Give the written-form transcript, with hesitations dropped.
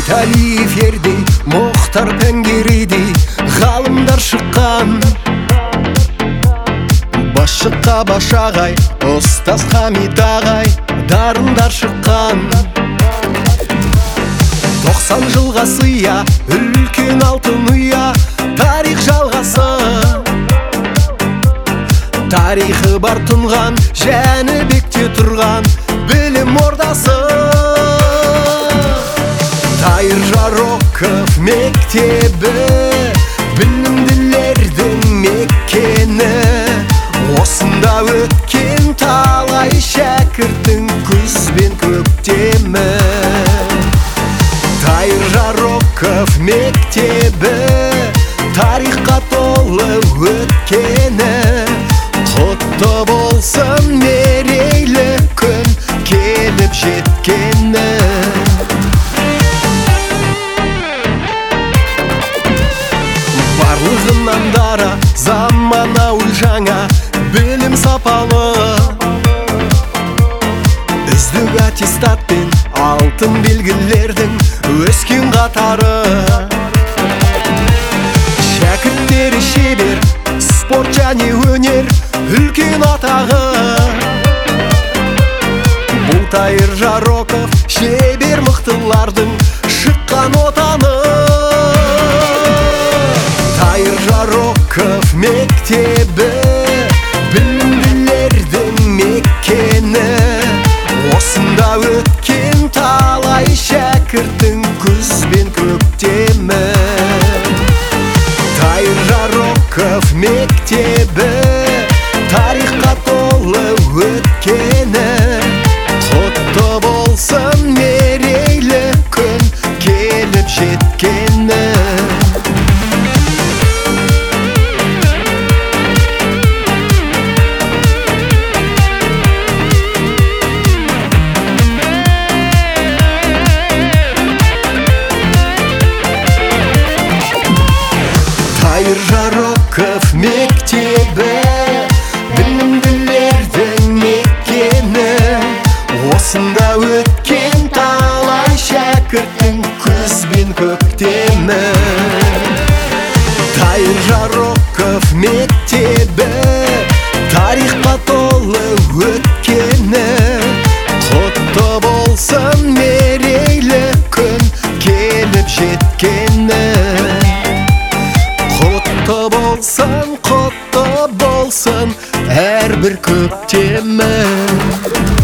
Талиев ердей, Мұхтар Пәңгерейдей ғалымдар шыққан. Басшыққа Башағай, ұстаз Хамит ағай дарындар шыққан. 90 жылға сыя, үлкен алтын ұя, тарих жалғасы. Тарихы бар тұнған, Жәнібекте тұрған білім ордасы. Тайыр Жароков мектебі, білімділердің меккені. Осында өткен талай шәкірттің күз бен көктемі. Тайыр Жароков мектебі, тарихқа толы өткені. Құтты болсын мерейлі күн келіп жеткені. Барлығынан дара, заманауи жаңа, білім сапалы. Үздік аттестатпен алтын белгілердің өскен қатары. Шәкірттері шебер, спорт және өнер үлкен атағы. Бұл Тайыр Жароков шебер мықтылардың шыққан отаны. Тайыр Жароков мектебі, білімділердің меккені. Осында өткен талай шәкірттің күз бен көктемі. Тайыр Жароков мектебі, тарихқа толы өткені. Құтты болсын мерейлі күн келіп жеткені. Тайыр Жароков мектебі, білімділердің меккені. Осында өткен талай шәкірттің күз бен көктемі. Тайыр Жароков мектебі, тарихқа толы өткені. Құтты болсын мерейлі күн келіп жеткені. Құтты болсын, әрбір көктемі.